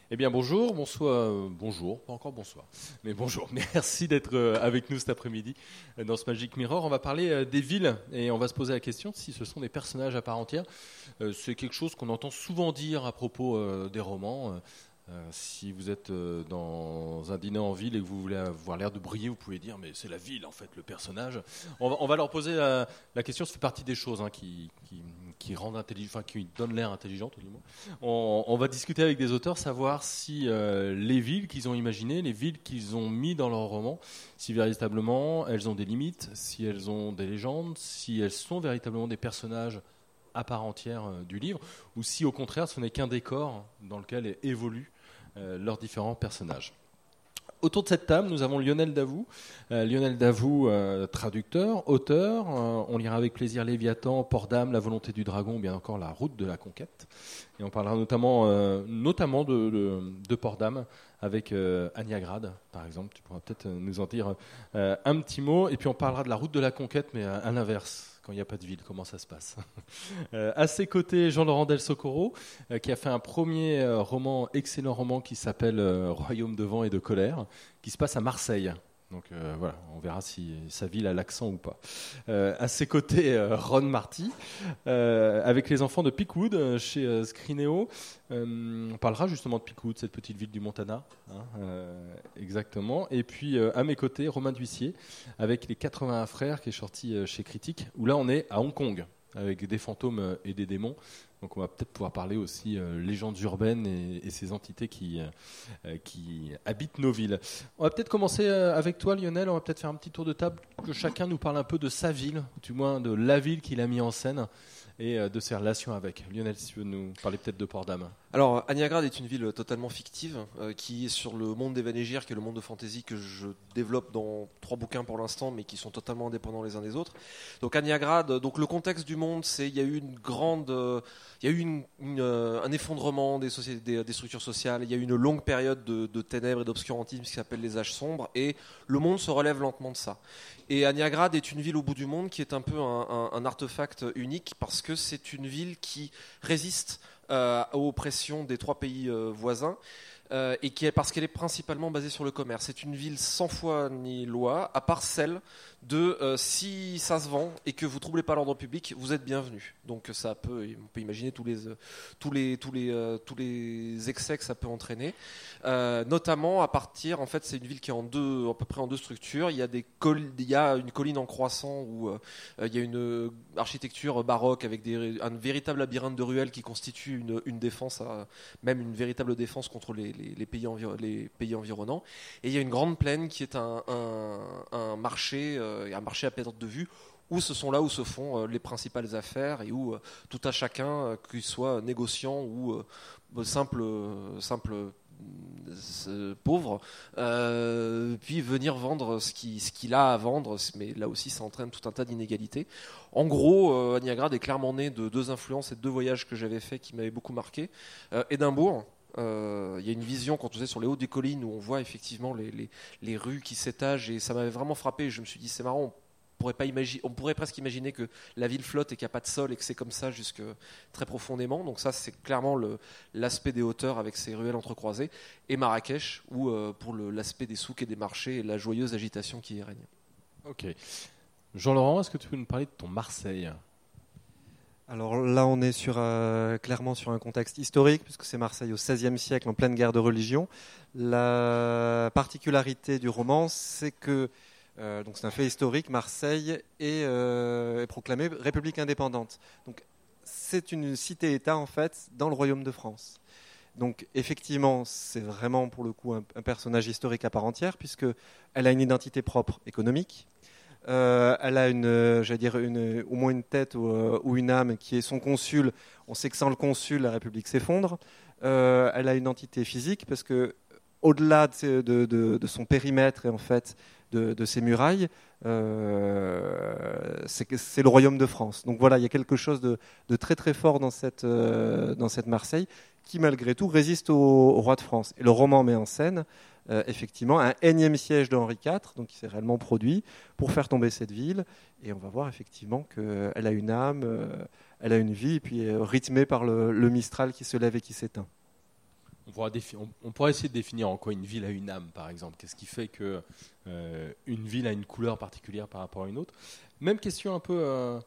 Eh bien bonjour, bonjour, pas encore bonsoir, mais bonjour. Merci d'être avec nous cet après-midi dans ce Magic Mirror. On va parler des villes et on va se poser la question si ce sont des personnages à part entière. C'est quelque chose qu'on entend souvent dire à propos des romans. Si vous êtes dans un dîner en ville et que vous voulez avoir l'air de briller, vous pouvez dire mais c'est la ville en fait, le personnage. On va leur poser la question, ça fait partie des choses qui rendent intelligent, enfin qui donnent l'air intelligente au moins. On va discuter avec des auteurs, savoir si les villes qu'ils ont imaginées, les villes qu'ils ont mis dans leur roman, si véritablement elles ont des limites, si elles ont des légendes, si elles sont véritablement des personnages à part entière du livre, ou si au contraire ce n'est qu'un décor dans lequel évoluent leurs différents personnages. Autour de cette table, nous avons Lionel Davout. Traducteur, auteur. On lira avec plaisir Léviathan, Port-d'Âme, La volonté du dragon, ou bien encore La route de la conquête. Et on parlera notamment de Port-d'Âme avec Anya Grad, par exemple. Tu pourras peut-être nous en dire un petit mot. Et puis on parlera de La route de la conquête, mais à l'inverse. Quand il n'y a pas de ville, comment ça se passe? À ses côtés, Jean-Laurent Del Socorro, qui a fait un premier excellent roman qui s'appelle Royaume de vent et de colère, qui se passe à Marseille. Donc voilà, on verra si sa ville a l'accent ou pas. À ses côtés, Ron Marty, avec les enfants de Pickwood chez Scrinéo. On parlera justement de Pickwood, cette petite ville du Montana. Exactement. Et puis à mes côtés, Romain D'Huissier, avec les 81 frères, qui est sorti chez Critique, où là on est à Hong Kong, avec des fantômes et des démons. Donc on va peut-être pouvoir parler aussi légendes urbaines et ces entités qui habitent nos villes. On va peut-être commencer avec toi Lionel, on va peut-être faire un petit tour de table, que chacun nous parle un peu de sa ville, du moins de la ville qu'il a mis en scène et de ses relations avec. Lionel, si tu veux nous parler peut-être de Port-d'Âme. Alors, Anya Grad est une ville totalement fictive qui est sur le monde des Vanégir, qui est le monde de fantasy que je développe dans 3 bouquins pour l'instant, mais qui sont totalement indépendants les uns des autres. Donc, Anya Grad, donc le contexte du monde, c'est il y a eu un effondrement des structures sociales. Il y a eu une longue période de ténèbres et d'obscurantisme qui s'appelle les âges sombres, et le monde se relève lentement de ça. Et Anya Grad est une ville au bout du monde qui est un peu un artefact unique parce que c'est une ville qui résiste aux pressions des 3 pays voisins et parce qu'elle est principalement basée sur le commerce. C'est une ville sans foi ni loi, à part celle de si ça se vend et que vous troublez pas l'ordre public, vous êtes bienvenu. Donc on peut imaginer tous les excès que ça peut entraîner. Notamment à partir, en fait, c'est une ville qui est à peu près en 2 structures. Il y a une colline en croissant où il y a une architecture baroque avec un véritable labyrinthe de ruelles qui constitue une défense, même une véritable défense contre les pays environnants. Et il y a une grande plaine qui est un marché à perte de vue, où ce sont là où se font les principales affaires et où tout à chacun, qu'il soit négociant ou simple pauvre, puis venir vendre ce qu'il a à vendre, mais là aussi ça entraîne tout un tas d'inégalités. En gros, Anya Grad est clairement né de 2 influences et de 2 voyages que j'avais faits qui m'avaient beaucoup marqué. Édimbourg, il y a une vision quand on est sur les hauts des collines où on voit effectivement les rues qui s'étagent, et ça m'avait vraiment frappé. Je me suis dit c'est marrant, on pourrait presque imaginer que la ville flotte et qu'il n'y a pas de sol et que c'est comme ça jusque très profondément. Donc ça, c'est clairement l'aspect des hauteurs avec ces ruelles entrecroisées. Et Marrakech, où pour l'aspect des souks et des marchés et la joyeuse agitation qui y règne. Ok. Jean-Laurent, est-ce que tu peux nous parler de ton Marseille ? Alors là, on est clairement sur un contexte historique, puisque c'est Marseille au XVIe siècle, en pleine guerre de religion. La particularité du roman, c'est que donc c'est un fait historique, Marseille est proclamée république indépendante. Donc c'est une cité-État en fait dans le royaume de France. Donc effectivement, c'est vraiment pour le coup un personnage historique à part entière, puisque elle a une identité propre économique. Elle a au moins une tête ou une âme qui est son consul. On sait que sans le consul, la République s'effondre. Elle a une entité physique parce que au-delà de son périmètre et en fait de ses murailles, c'est le royaume de France. Donc voilà, il y a quelque chose de très très fort dans cette Marseille qui malgré tout résiste au roi de France. Et le roman met en scène effectivement un énième siège de Henri IV, donc qui s'est réellement produit pour faire tomber cette ville. Et on va voir effectivement qu'elle a une âme, elle a une vie, et puis rythmée par le Mistral qui se lève et qui s'éteint. on pourrait essayer de définir en quoi une ville a une âme, par exemple. Qu'est-ce qui fait que une ville a une couleur particulière par rapport à une autre? Même question un peu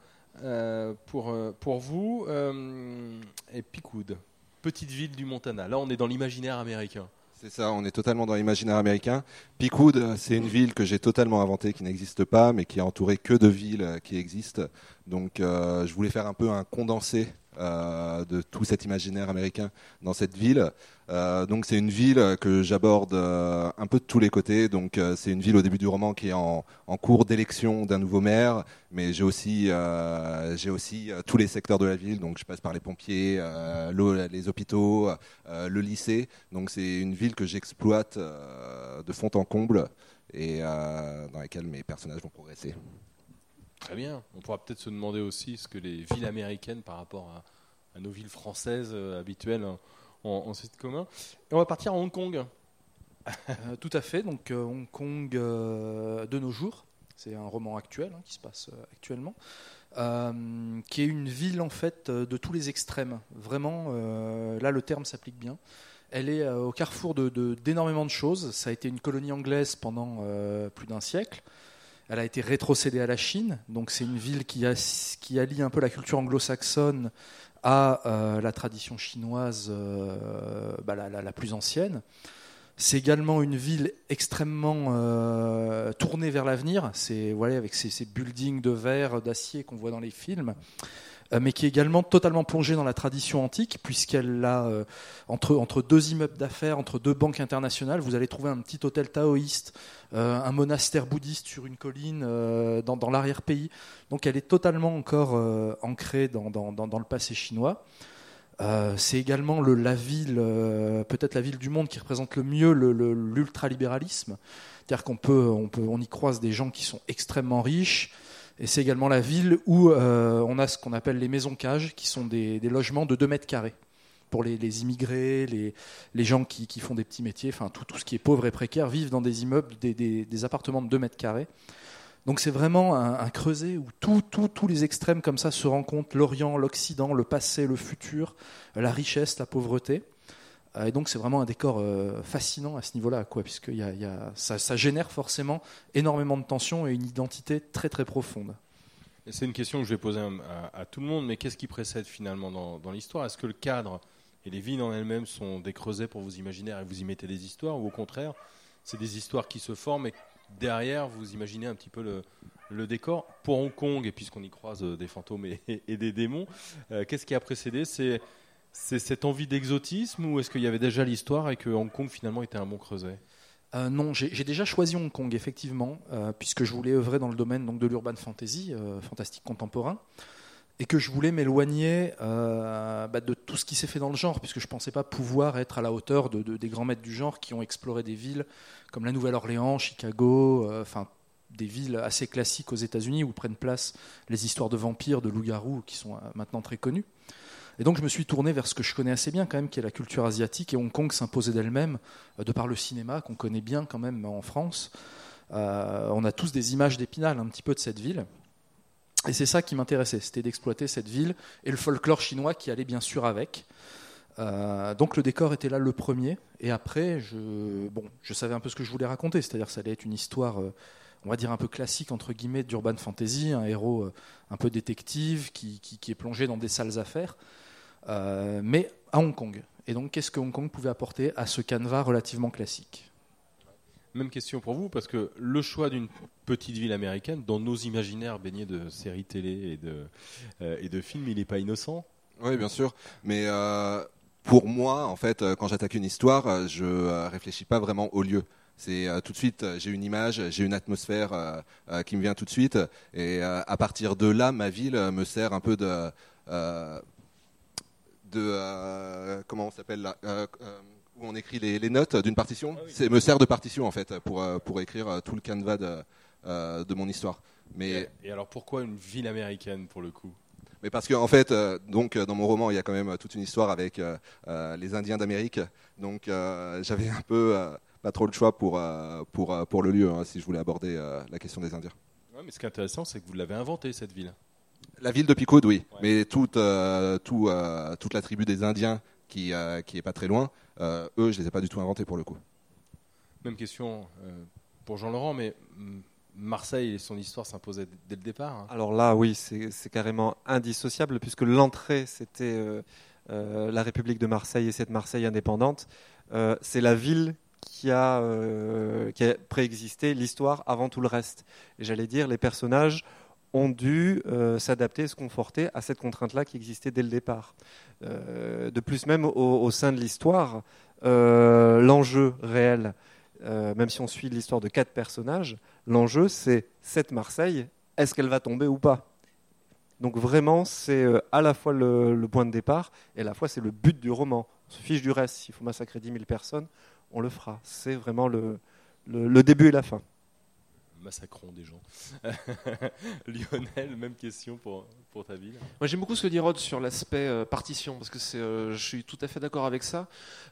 pour vous. Et Pickwood, petite ville du Montana. Là, on est dans l'imaginaire américain. C'est ça, on est totalement dans l'imaginaire américain. Pickwood, c'est une ville que j'ai totalement inventée, qui n'existe pas, mais qui est entourée que de villes qui existent. Donc, je voulais faire un peu un condensé de tout cet imaginaire américain dans cette ville. Donc, c'est une ville que j'aborde un peu de tous les côtés. Donc, c'est une ville au début du roman qui est en cours d'élection d'un nouveau maire, mais j'ai aussi tous les secteurs de la ville. Donc, je passe par les pompiers, les hôpitaux, le lycée. Donc, c'est une ville que j'exploite de fond en comble et dans laquelle mes personnages vont progresser. Très bien. On pourra peut-être se demander aussi ce que les villes américaines par rapport à nos villes françaises habituelles ont ce commun. Et on va partir à Hong Kong. Tout à fait. Donc Hong Kong de nos jours. C'est un roman actuel qui se passe actuellement. Qui est une ville en fait de tous les extrêmes. Vraiment, là le terme s'applique bien. Elle est au carrefour d'énormément de choses. Ça a été une colonie anglaise pendant plus d'un siècle. Elle a été rétrocédée à la Chine, donc c'est une ville qui allie un peu la culture anglo-saxonne à la tradition chinoise la plus ancienne. C'est également une ville extrêmement tournée vers l'avenir, avec ces buildings de verre, d'acier qu'on voit dans les films, mais qui est également totalement plongée dans la tradition antique, puisqu'elle a, entre deux immeubles d'affaires, entre deux banques internationales, vous allez trouver un petit hôtel taoïste, un monastère bouddhiste sur une colline dans l'arrière-pays. Donc elle est totalement encore ancrée dans le passé chinois. C'est également la ville, peut-être la ville du monde qui représente le mieux l'ultralibéralisme. C'est-à-dire qu'on y croise des gens qui sont extrêmement riches. Et c'est également la ville où on a ce qu'on appelle les maisons-cages, qui sont des logements de 2 mètres carrés pour les immigrés, les gens qui font des petits métiers, enfin tout ce qui est pauvre et précaire, vivent dans des immeubles, des appartements de 2 mètres carrés. Donc c'est vraiment un creuset où tous les extrêmes comme ça se rencontrent, l'Orient, l'Occident, le passé, le futur, la richesse, la pauvreté. Et donc c'est vraiment un décor fascinant à ce niveau-là, puisque ça génère forcément énormément de tensions et une identité très très profonde. Et c'est une question que je vais poser à tout le monde, mais qu'est-ce qui précède finalement dans l'histoire? Est-ce que le cadre et les villes en elles-mêmes sont des creusets pour vos imaginaires et vous y mettez des histoires, ou au contraire, c'est des histoires qui se forment et derrière vous imaginez un petit peu le décor? Pour Hong Kong, et puisqu'on y croise des fantômes et des démons, qu'est-ce qui a précédé? C'est cette envie d'exotisme, ou est-ce qu'il y avait déjà l'histoire et que Hong Kong finalement était un bon creuset? Non, j'ai déjà choisi Hong Kong, effectivement, puisque je voulais œuvrer dans le domaine donc, de l'urban fantasy, fantastique contemporain, et que je voulais m'éloigner de tout ce qui s'est fait dans le genre, puisque je ne pensais pas pouvoir être à la hauteur des grands maîtres du genre qui ont exploré des villes comme la Nouvelle-Orléans, Chicago, des villes assez classiques aux États-Unis où prennent place les histoires de vampires, de loups-garous, qui sont maintenant très connues. Et donc je me suis tourné vers ce que je connais assez bien quand même, qui est la culture asiatique, et Hong Kong s'imposait d'elle-même de par le cinéma qu'on connaît bien quand même en France. On a tous des images d'Épinal un petit peu de cette ville, et c'est ça qui m'intéressait, c'était d'exploiter cette ville et le folklore chinois qui allait bien sûr avec. Donc le décor était là le premier, et après je savais un peu ce que je voulais raconter, c'est-à-dire que ça allait être une histoire on va dire un peu classique entre guillemets d'urban fantasy, un héros un peu détective qui est plongé dans des sales affaires, mais à Hong Kong. Et donc qu'est-ce que Hong Kong pouvait apporter à ce canevas relativement classique? Même question pour vous, parce que le choix d'une petite ville américaine, dans nos imaginaires baignés de séries télé et de films, il n'est pas innocent? Oui, bien sûr, mais pour moi, en fait, quand j'attaque une histoire, je réfléchis pas vraiment au lieu. C'est tout de suite, j'ai une image, j'ai une atmosphère qui me vient tout de suite, et à partir de là, ma ville me sert un peu de comment on s'appelle là, où on écrit les notes d'une partition. Ah oui. C'est me sert de partition en fait pour écrire tout le canevas de mon histoire. Mais et alors pourquoi une ville américaine pour le coup? Mais parce que en fait, donc dans mon roman, il y a quand même toute une histoire avec les Indiens d'Amérique. Donc j'avais un peu pas trop le choix pour le lieu, si je voulais aborder la question des Indiens. Ouais, mais ce qui est intéressant, c'est que vous l'avez inventée cette ville. La ville de Pickwood, oui, Ouais. mais toute la tribu des Indiens qui est pas très loin, Eux, je les ai pas du tout inventés pour le coup. Même question pour Jean-Laurent, mais Marseille et son histoire s'imposaient dès le départ. Hein. Alors là, oui, c'est carrément indissociable, puisque l'entrée, c'était la République de Marseille et cette Marseille indépendante. C'est la ville qui a préexisté l'histoire avant tout le reste. Et j'allais dire, les personnages ont dû s'adapter, se conforter à cette contrainte-là qui existait dès le départ. De plus, même au sein de l'histoire, l'enjeu réel, même si on suit l'histoire de 4 personnages, l'enjeu c'est cette Marseille, est-ce qu'elle va tomber ou pas? Donc vraiment, c'est à la fois le point de départ et à la fois c'est le but du roman. On se fiche du reste, s'il faut massacrer 10 000 personnes, on le fera. C'est vraiment le début et la fin. Massacrons des gens. Lionel, même question pour ta ville. Moi j'aime beaucoup ce que dit Rod sur l'aspect partition, parce que je suis tout à fait d'accord avec ça.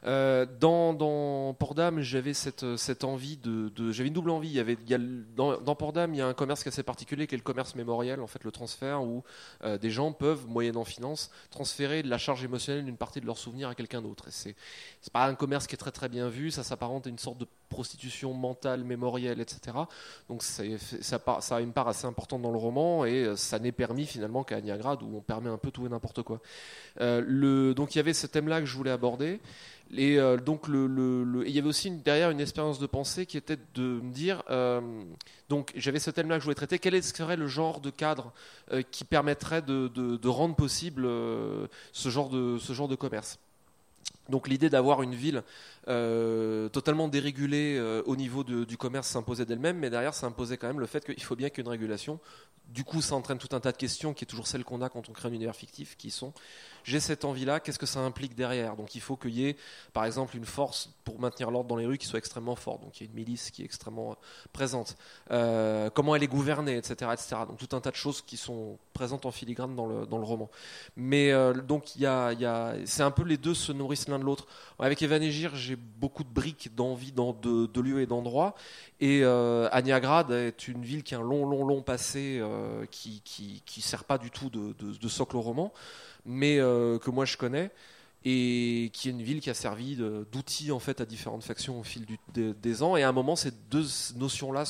Dans Port-d'Am, j'avais cette envie j'avais une double envie. Dans Port-d'Am, il y a un commerce qui est assez particulier, qui est le commerce mémoriel, en fait le transfert, où des gens peuvent, moyennant finance, transférer de la charge émotionnelle d'une partie de leurs souvenirs à quelqu'un d'autre. Et c'est pas un commerce qui est très très bien vu, ça s'apparente à une sorte de prostitution mentale, mémorielle, etc. Donc ça a une part assez importante dans le roman, et ça n'est permis finalement qu'à Aniagrad, où on permet un peu tout et n'importe quoi. Donc il y avait ce thème-là que je voulais aborder. Et donc il y avait aussi derrière une expérience de pensée qui était de me dire, donc j'avais ce thème-là que je voulais traiter, quel serait le genre de cadre qui permettrait de rendre possible ce genre de commerce. Donc l'idée d'avoir une ville totalement dérégulée au niveau du commerce s'imposait d'elle-même, mais derrière ça imposait quand même le fait qu'il faut bien qu'il y ait une régulation. Du coup ça entraîne tout un tas de questions qui est toujours celle qu'on a quand on crée un univers fictif, qui sont: j'ai cette envie-là, qu'est-ce que ça implique derrière? Donc il faut qu'il y ait par exemple une force pour maintenir l'ordre dans les rues qui soit extrêmement forte, donc il y a une milice qui est extrêmement présente, comment elle est gouvernée, etc., etc. Donc tout un tas de choses qui sont présentes en filigrane dans le roman. Mais donc c'est un peu, les deux se nourrissent l'un de l'autre. Avec Evanégir, j'ai beaucoup de briques d'envie de lieux et d'endroits, et Aniagrad est une ville qui a un long passé qui sert pas du tout de socle au roman, mais que moi je connais, et qui est une ville qui a servi d'outil en fait à différentes factions au fil des ans. Et à un moment, ces deux notions-là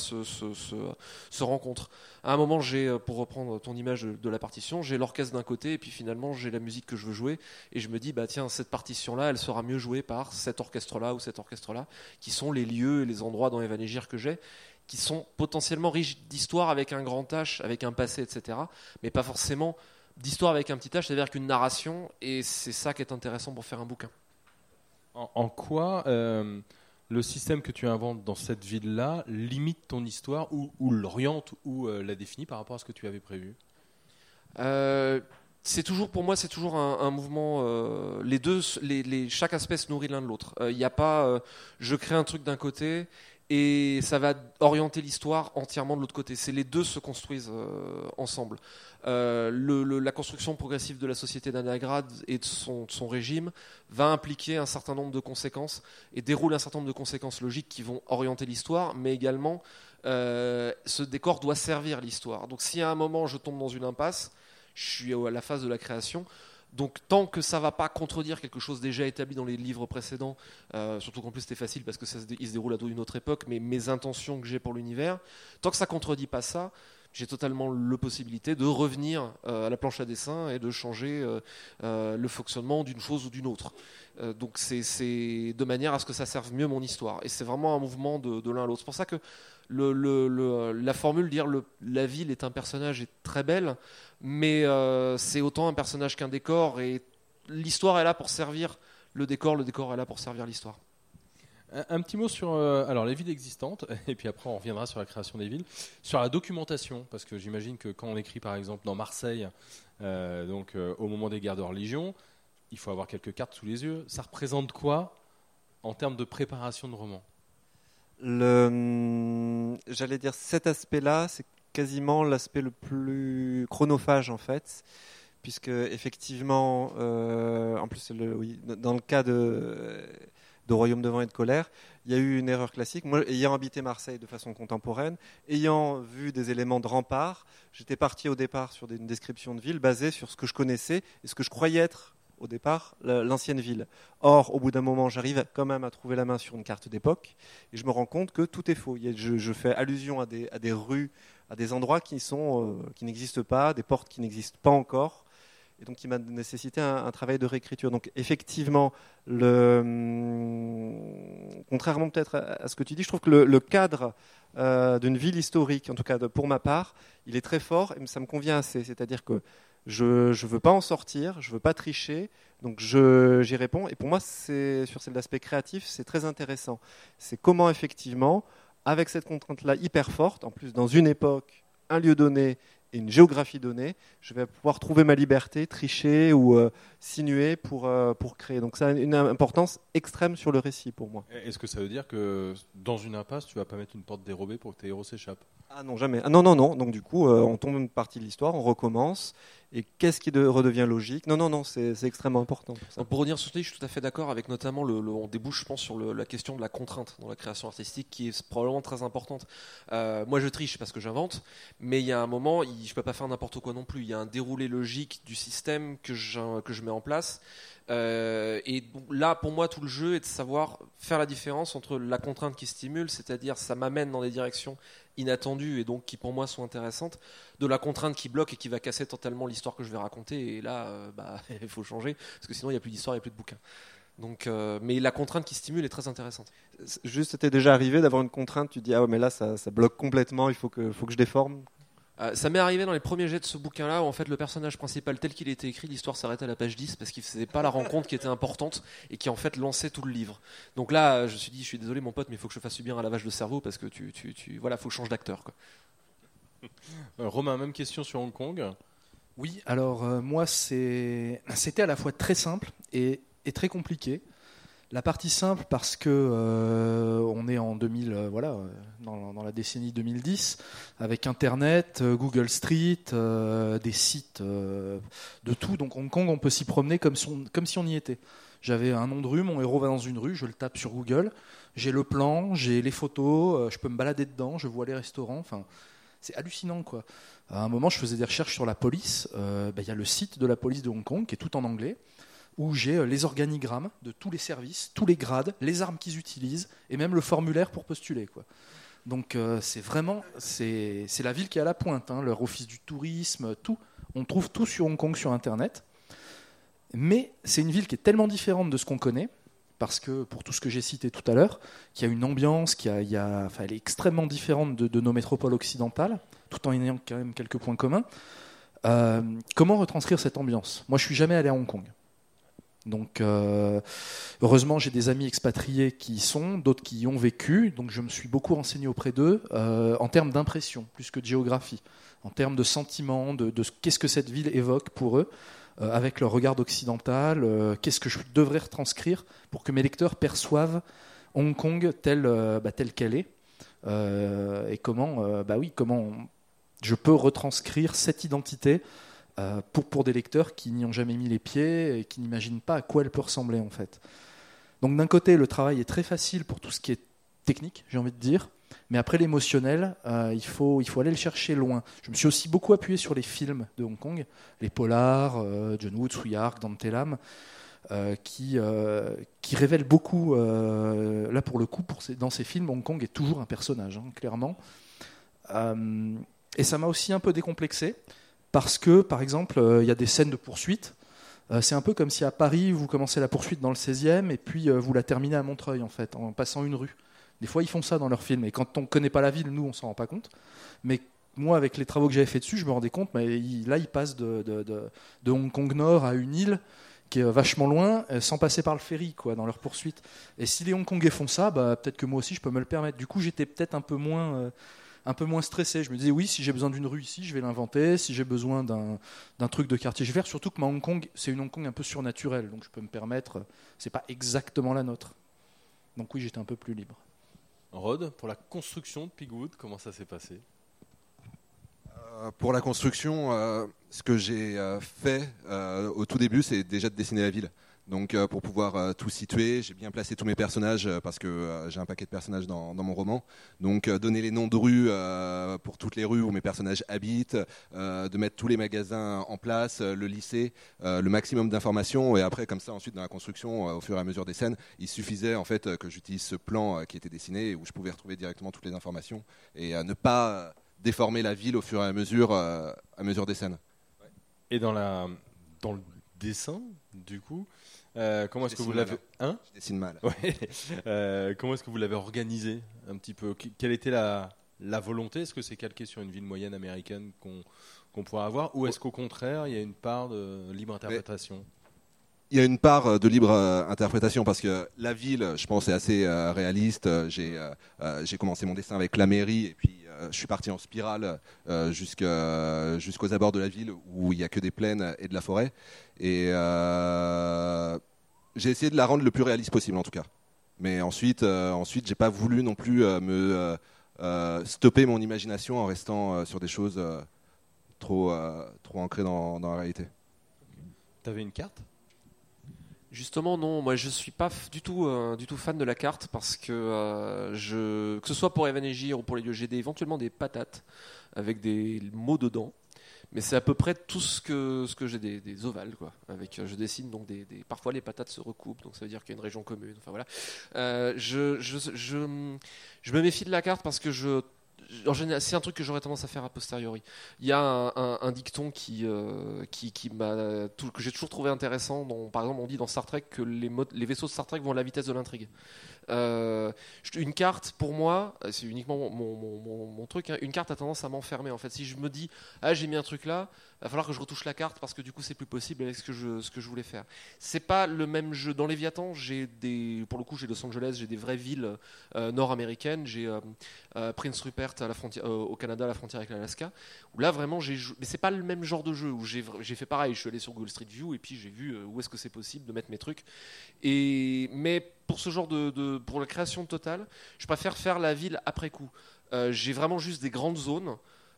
se rencontrent. À un moment, pour reprendre ton image de la partition, j'ai l'orchestre d'un côté, et puis finalement j'ai la musique que je veux jouer, et je me dis, bah tiens, cette partition-là, elle sera mieux jouée par cet orchestre-là ou cet orchestre-là, qui sont les lieux et les endroits dans Evanégir que j'ai, qui sont potentiellement riches d'histoire avec un grand H, avec un passé, etc., mais pas forcément d'histoire avec un petit H, c'est-à-dire qu'une narration, et c'est ça qui est intéressant pour faire un bouquin. En quoi le système que tu inventes dans cette ville-là limite ton histoire, ou l'oriente, ou la définit par rapport à ce que tu avais prévu? Pour moi, c'est toujours un mouvement. Les deux, chaque aspect se nourrit l'un de l'autre. Il n'y a pas, je crée un truc d'un côté et ça va orienter l'histoire entièrement de l'autre côté. C'est les deux se construisent ensemble. La construction progressive de la société d'Aniagrad et de son régime va impliquer un certain nombre de conséquences et déroule un certain nombre de conséquences logiques qui vont orienter l'histoire, mais également ce décor doit servir l'histoire. Donc si à un moment je tombe dans une impasse, je suis à la phase de la création. Donc tant que ça ne va pas contredire quelque chose déjà établi dans les livres précédents, surtout qu'en plus c'était facile parce que il se déroule à une autre époque, mais mes intentions que j'ai pour l'univers, tant que ça ne contredit pas ça, j'ai totalement la possibilité de revenir à la planche à dessin et de changer le fonctionnement d'une chose ou d'une autre. Donc c'est de manière à ce que ça serve mieux mon histoire. Et c'est vraiment un mouvement de l'un à l'autre. C'est pour ça que la formule dire la ville est un personnage est très belle, mais c'est autant un personnage qu'un décor, et l'histoire est là pour servir le décor est là pour servir l'histoire. Un petit mot sur alors les villes existantes, et puis après on reviendra sur la création des villes, sur la documentation, parce que j'imagine que quand on écrit par exemple dans Marseille, au moment des guerres de religion, il faut avoir quelques cartes sous les yeux. Ça représente quoi en termes de préparation de roman? J'allais dire, cet aspect-là, c'est quasiment l'aspect le plus chronophage en fait, puisque effectivement, en plus dans le cas de Royaume de vent et de colère, il y a eu une erreur classique. Moi, ayant habité Marseille de façon contemporaine, ayant vu des éléments de rempart, j'étais parti au départ sur une description de ville basée sur ce que je connaissais et ce que je croyais être au départ l'ancienne ville. Or, au bout d'un moment, j'arrive quand même à trouver la main sur une carte d'époque et je me rends compte que tout est faux. Je fais allusion à des rues, à des endroits qui n'existent pas, des portes qui n'existent pas encore. Et donc, il m'a nécessité un travail de réécriture. Donc, effectivement, contrairement peut-être à ce que tu dis, je trouve que le cadre d'une ville historique, en tout cas pour ma part, il est très fort et ça me convient assez. C'est-à-dire que je ne veux pas en sortir, je ne veux pas tricher, donc j'y réponds. Et pour moi, sur cet aspect créatif, c'est très intéressant. C'est comment, effectivement, avec cette contrainte-là hyper forte, en plus dans une époque, un lieu donné, et une géographie donnée, je vais pouvoir trouver ma liberté, tricher ou sinuer pour créer. Donc ça a une importance extrême sur le récit pour moi. Est-ce que ça veut dire que dans une impasse, tu vas pas mettre une porte dérobée pour que tes héros s'échappent? Ah non, jamais. Ah non, non, non. Donc du coup, on tombe une partie de l'histoire, on recommence. Et qu'est-ce qui redevient logique? Non, non, non, c'est extrêmement important. Pour revenir sur ce que je suis tout à fait d'accord avec notamment on débouche, je pense, sur la question de la contrainte dans la création artistique qui est probablement très importante. Moi, je triche parce que j'invente, mais il y a un moment, je peux pas faire n'importe quoi non plus. Il y a un déroulé logique du système que je mets en place. Et donc là, pour moi, tout le jeu est de savoir faire la différence entre la contrainte qui stimule, c'est-à-dire ça m'amène dans des directions inattendues et donc qui pour moi sont intéressantes, de la contrainte qui bloque et qui va casser totalement l'histoire que je vais raconter. Et là, il faut changer parce que sinon il n'y a plus d'histoire, il n'y a plus de bouquin. Donc, mais la contrainte qui stimule est très intéressante. Juste, c'était déjà arrivé d'avoir une contrainte, tu dis ah ouais mais là ça bloque complètement, il faut que je déforme. Ça m'est arrivé dans les premiers jets de ce bouquin-là où en fait le personnage principal tel qu'il était écrit, l'histoire s'arrête à la page 10 parce qu'il ne faisait pas la rencontre qui était importante et qui en fait lançait tout le livre. Donc là, je me suis dit, je suis désolé mon pote, mais il faut que je fasse subir un lavage de cerveau parce que voilà, faut que je change d'acteur, quoi. Romain, même question sur Hong Kong. Oui, alors moi c'était à la fois très simple et très compliqué. La partie simple parce que on est en 2000, dans la décennie 2010, avec Internet, Google Street, des sites de tout. Donc Hong Kong, on peut s'y promener comme si on y était. J'avais un nom de rue, mon héros va dans une rue, je le tape sur Google, j'ai le plan, j'ai les photos, je peux me balader dedans, je vois les restaurants. Enfin, c'est hallucinant, quoi. À un moment, je faisais des recherches sur la police. Il y a le site de la police de Hong Kong qui est tout en anglais, où j'ai les organigrammes de tous les services, tous les grades, les armes qu'ils utilisent, et même le formulaire pour postuler, quoi. Donc c'est la ville qui est à la pointe, hein, leur office du tourisme, tout. On trouve tout sur Hong Kong sur Internet. Mais c'est une ville qui est tellement différente de ce qu'on connaît, parce que pour tout ce que j'ai cité tout à l'heure, qu'il y a une ambiance, elle est extrêmement différente de nos métropoles occidentales, tout en ayant quand même quelques points communs. Comment retranscrire cette ambiance? Moi, je suis jamais allé à Hong Kong. Donc, heureusement, j'ai des amis expatriés qui y sont, d'autres qui y ont vécu. Donc, je me suis beaucoup renseigné auprès d'eux en termes d'impression, plus que de géographie, en termes de sentiments, de qu'est-ce que cette ville évoque pour eux, avec leur regard occidental, qu'est-ce que je devrais retranscrire pour que mes lecteurs perçoivent Hong Kong telle qu'elle est, et comment je peux retranscrire cette identité pour des lecteurs qui n'y ont jamais mis les pieds et qui n'imaginent pas à quoi elle peut ressembler, en fait. Donc d'un côté, le travail est très facile pour tout ce qui est technique, j'ai envie de dire, mais après l'émotionnel, il faut aller le chercher loin. Je me suis aussi beaucoup appuyé sur les films de Hong Kong, les polars, John Woo, Tsui Hark, Dante Lam, qui révèlent beaucoup. Là, pour le coup, dans ces films, Hong Kong est toujours un personnage, hein, clairement. Et ça m'a aussi un peu décomplexé, parce que, par exemple, il y a des scènes de poursuite. C'est un peu comme si à Paris, vous commencez la poursuite dans le 16e et puis vous la terminez à Montreuil, en fait, en passant une rue. Des fois, ils font ça dans leurs films. Et quand on ne connaît pas la ville, nous, on ne s'en rend pas compte. Mais moi, avec les travaux que j'avais fait dessus, je me rendais compte, mais là, ils passent de Hong Kong Nord à une île qui est vachement loin, sans passer par le ferry, quoi, dans leur poursuite. Et si les Hongkongais font ça, peut-être que moi aussi, je peux me le permettre. Du coup, j'étais peut-être un peu moins stressé. Je me disais, oui, si j'ai besoin d'une rue ici, je vais l'inventer. Si j'ai besoin d'un truc de quartier, je vais faire. Surtout que ma Hong Kong, c'est une Hong Kong un peu surnaturelle. Donc je peux me permettre, c'est pas exactement la nôtre. Donc oui, j'étais un peu plus libre. Rod, pour la construction de Pigwood, comment ça s'est passé? Pour la construction, ce que j'ai fait au tout début, c'est déjà de dessiner la ville. Donc pour pouvoir tout situer, j'ai bien placé tous mes personnages parce que j'ai un paquet de personnages dans mon roman. Donc donner les noms de rues pour toutes les rues où mes personnages habitent, de mettre tous les magasins en place, le lycée, le maximum d'informations. Et après, comme ça, ensuite dans la construction, au fur et à mesure des scènes, il suffisait en fait que j'utilise ce plan qui était dessiné où je pouvais retrouver directement toutes les informations et ne pas déformer la ville au fur et à mesure des scènes. Et dans le dessin, du coup, comment est-ce que vous dessine l'avez mal. Je dessine mal. Ouais. Comment est-ce que vous l'avez organisé un petit peu? Quelle était la volonté? Est-ce que c'est calqué sur une ville moyenne américaine qu'on pourrait avoir, ou est-ce qu'au contraire il y a une part de libre interprétation? Il y a une part de libre interprétation parce que la ville, je pense, est assez réaliste. J'ai commencé mon dessin avec la mairie et puis je suis parti en spirale jusqu'aux abords de la ville où il n'y a que des plaines et de la forêt. Et j'ai essayé de la rendre le plus réaliste possible en tout cas. Mais ensuite j'ai pas voulu non plus me stopper mon imagination en restant sur des choses trop ancrées dans la réalité. T'avais une carte? Justement, non. Moi, je suis pas du tout fan de la carte parce que que ce soit pour Evanegy ou pour les lieux, j'ai éventuellement des patates avec des mots dedans. Mais c'est à peu près tout ce que j'ai des ovales, quoi. Avec, je dessine donc parfois les patates se recoupent, donc ça veut dire qu'il y a une région commune. Enfin voilà. Je me méfie de la carte parce que en général, c'est un truc que j'aurais tendance à faire a posteriori. Il y a un dicton que j'ai toujours trouvé intéressant. Par exemple, on dit dans Star Trek que les vaisseaux de Star Trek vont à la vitesse de l'intrigue. Une carte, pour moi, c'est uniquement mon truc. Hein, une carte a tendance à m'enfermer. En fait, si je me dis, j'ai mis un truc là, il va falloir que je retouche la carte parce que du coup, c'est plus possible avec ce que je voulais faire. C'est pas le même jeu. Dans Léviathan, pour le coup, j'ai Los Angeles, j'ai des vraies villes nord-américaines. J'ai Prince Rupert à la frontière, au Canada, à la frontière avec l'Alaska. Où là, vraiment, mais c'est pas le même genre de jeu. Où j'ai fait pareil. Je suis allé sur Google Street View et puis j'ai vu où est-ce que c'est possible de mettre mes trucs. Mais pour ce genre pour la création totale, je préfère faire la ville après coup. J'ai vraiment juste des grandes zones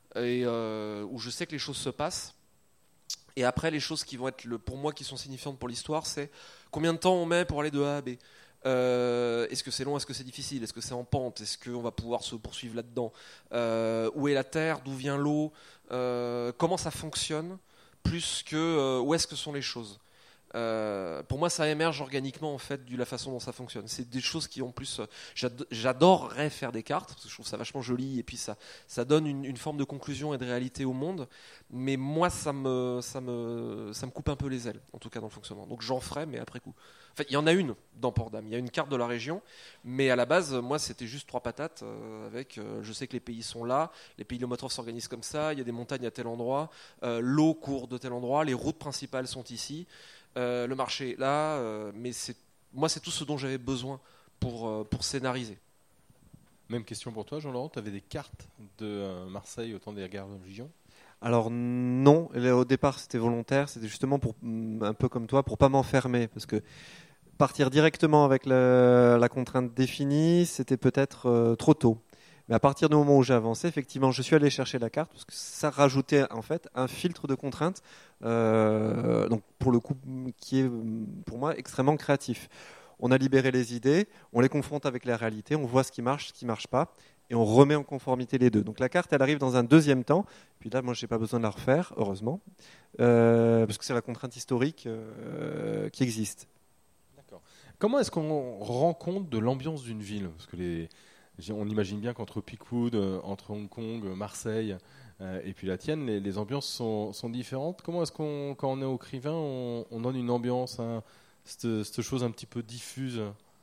où je sais que les choses se passent. Et après, les choses qui vont être pour moi qui sont signifiantes pour l'histoire, c'est combien de temps on met pour aller de A à B. Est-ce que c'est long, est-ce que c'est difficile, est-ce que c'est en pente, est-ce qu'on va pouvoir se poursuivre là-dedans, où est la terre, d'où vient l'eau, comment ça fonctionne, plus que où est-ce que sont les choses. Pour moi, ça émerge organiquement en fait de la façon dont ça fonctionne. C'est des choses qui en plus, j'adorerais faire des cartes parce que je trouve ça vachement joli et puis ça donne une forme de conclusion et de réalité au monde. Mais moi, ça me coupe un peu les ailes, en tout cas dans le fonctionnement. Donc j'en ferai, mais après coup. Enfin, il y en a une dans Port-Dame. Il y a une carte de la région, mais à la base, moi, c'était juste 3 patates avec. Je sais que les pays sont là, les pays Lomotov s'organisent comme ça. Il y a des montagnes à tel endroit, l'eau court de tel endroit, les routes principales sont ici. Le marché là, mais c'est tout ce dont j'avais besoin pour scénariser. Même question pour toi, Jean-Laurent. Tu avais des cartes de Marseille au temps des guerres de religion? Alors non, au départ c'était volontaire, c'était justement un peu comme toi, pour pas m'enfermer, parce que partir directement avec la contrainte définie, c'était peut-être trop tôt. Mais à partir du moment où j'ai avancé, effectivement, je suis allé chercher la carte parce que ça rajoutait en fait un filtre de contraintes, donc pour le coup, qui est pour moi extrêmement créatif. On a libéré les idées, on les confronte avec la réalité, on voit ce qui marche pas, et on remet en conformité les deux. Donc la carte, elle arrive dans un deuxième temps. Puis là, moi, j'ai pas besoin de la refaire, heureusement, parce que c'est la contrainte historique qui existe. D'accord. Comment est-ce qu'on rend compte de l'ambiance d'une ville? Parce que on imagine bien qu'entre Peakwood, entre Hong Kong, Marseille et puis la tienne, les ambiances sont différentes. Comment est-ce quand on est écrivain, on donne une ambiance, cette chose un petit peu diffuse?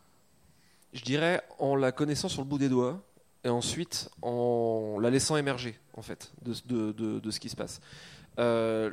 Je dirais en la connaissant sur le bout des doigts et ensuite en la laissant émerger en fait de ce qui se passe. Un